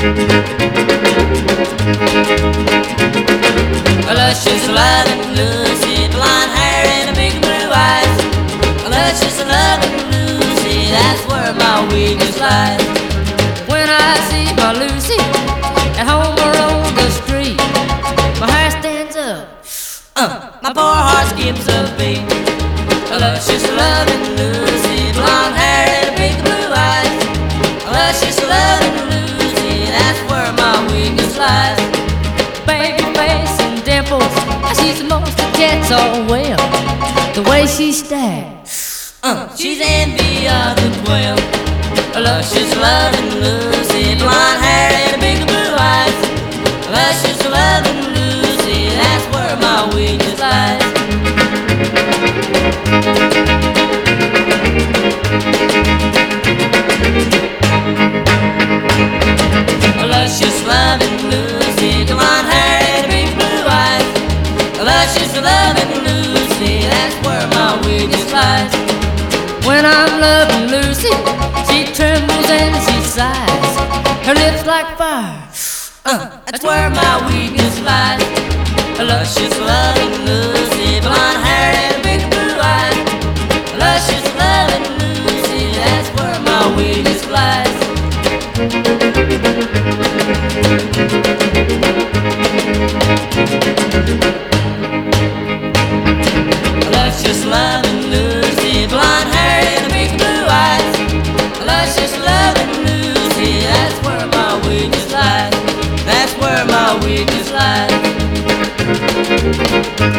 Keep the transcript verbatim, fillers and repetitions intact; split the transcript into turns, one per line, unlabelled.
Luscious, loving Lucy, blonde hair and big blue eyes. Luscious, loving Lucy, that's where my weakness lies.
When I see my Lucy at home or on the street, my hair stands up,
uh, my poor heart skips a beat. Luscious, loving Lucy, blonde hair and big blue eyes. Luscious, loving Lucy, that's where my weakness lies.
baby face and dimples, she's the most that gets all well. The way she stacks,
uh, she's envy of the twelve. Luscious, loving Lucy, blonde hair and big blue eyes. Luscious, loving Lucy, that's where my weakness lies. Luscious, loving Lucy, blonde hair and big blue eyes. Luscious, loving Lucy, that's where my weakness lies.
when I'm loving Lucy, she trembles and she sighs, her lips like fire,
uh, that's where my weakness lies. Luscious, loving Lucy, blonde hair and big blue eyes. Luscious, loving Lucy, that's where my weakness lies. Luscious, loving Lucy, blonde hair and big blue eyes. Luscious, loving Lucy, that's where my weakness lies. That's where my weakness lies.